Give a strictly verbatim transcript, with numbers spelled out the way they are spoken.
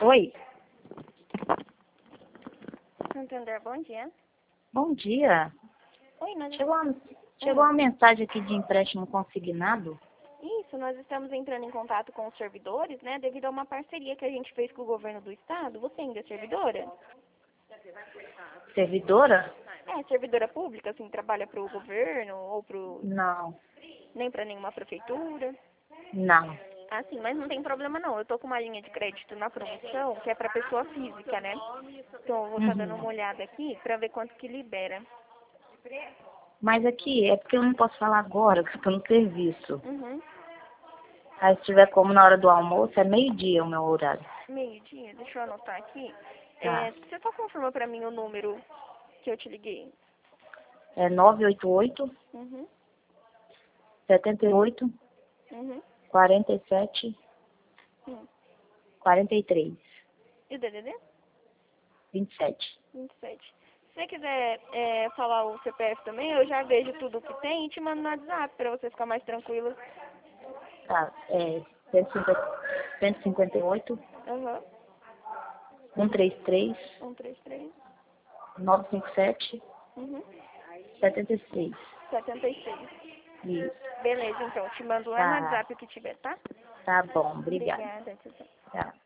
Oi, Santander, bom dia. bom dia. Oi, nós... Chegou uma, chegou uma mensagem aqui de empréstimo consignado. Isso, nós estamos entrando em contato com os servidores, né, devido a uma parceria que a gente fez com o governo do estado. Você ainda é servidora? Servidora? É, servidora pública, assim, trabalha para o governo ou pro... Não, nem para nenhuma prefeitura? não. Ah, sim, mas não tem problema não. Eu tô com uma linha de crédito na promoção que é para pessoa física, né? Então eu vou estar dando uma Uhum. olhada aqui para ver quanto que libera. Mas aqui, é porque eu não posso falar agora, que eu estou no serviço. Uhum. Aí se tiver como na hora do almoço, é meio-dia o meu horário. Meio-dia, deixa eu anotar aqui. Tá. É, você só confirma para mim o número que eu te liguei? É nove oito oito, Uhum. sete oito, Uhum. quatro sete, Hum. quatro três, E o D D D? vinte e sete. vinte e sete. Se você quiser é, falar o C P F também, eu já vejo tudo que tem e te mando no WhatsApp pra você ficar mais tranquila. Tá, é cento e cinquenta e oito, Aham. cento e trinta e três, um, três, três. novecentos e cinquenta e sete, Uhum. setenta e seis. setenta e seis. Isso. Beleza, então. Te mando lá no Tá, WhatsApp o que tiver, tá? tá bom, obrigada. Obrigada. Tchau, tchau. Tchau.